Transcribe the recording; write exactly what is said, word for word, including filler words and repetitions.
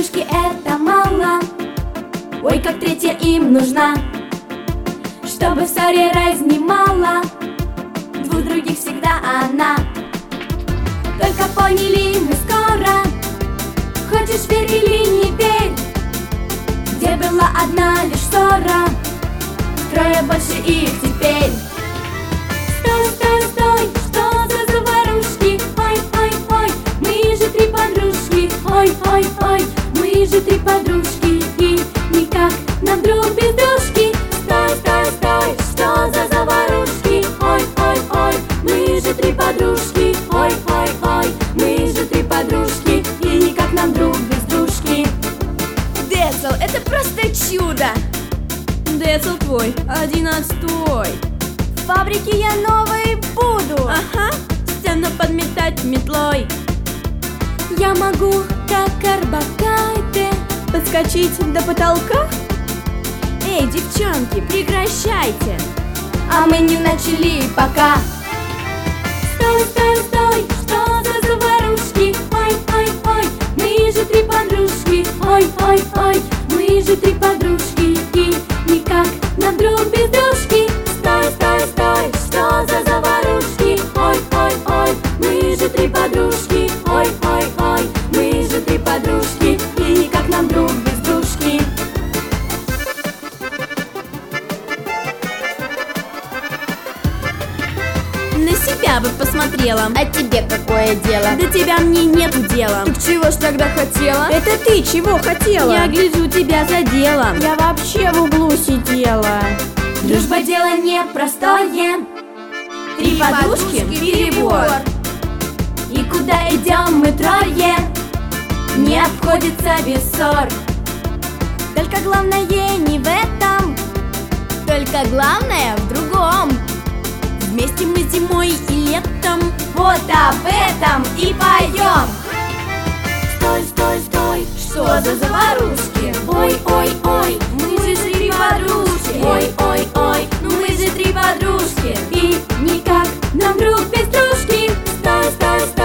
подружки это мало, ой, как третья им нужна, чтобы в ссоре разнимала двух других всегда она. Только поняли мы скоро, хочешь верь или не верь, где была одна лишь ссора, трое больше их теперь. Стой, стой, стой, что за заварушки? Ой, ой, ой, мы же три подружки. Ой, ой, ой, мы же три подружки, и никак нам друг без дружки. Стой, стой, стой, что за заварушки? Ой, ой, ой, мы же три подружки. Ой, ой, ой, мы же три подружки, и никак нам друг без дружки. Децл, это просто чудо! Децл твой, один отстой. В фабрике я новый буду. Ага, стену подметать метлой. Я могу, как Орбакайте, подскочить до потолка. Эй, девчонки, прекращайте, а мы не начали пока. Стой, стой, стой, что за заварушки? Ой, ой, ой, мы же три подружки. Ой, ой, ой, мы же три подружки, и никак нам друг без дружки. Стой, стой, стой, что за заварушки? Ой, ой, ой, мы же три подружки. Ой, ой, ой, мы же три подружки, и никак нам друг без дружки. На себя бы посмотрела. А тебе какое дело? До тебя мне нету дела. Так чего ж тогда хотела? Это ты чего хотела? Я гляжу, тебя задело. Я вообще в углу сидела. Дружба дело непростое, Три подружки — перебор. И куда идем мы трое, не обходится без ссор. Только главное не в этом, Только главное в другом. Вместе мы зимой и летом вот об этом и поем. Стой, стой, стой, что за заварушки? Ой, ой, ой, мы же три подружки. Ой, ой, ой, мы же три подружки, и никак нам друг без дружки. Стой, стой, стой.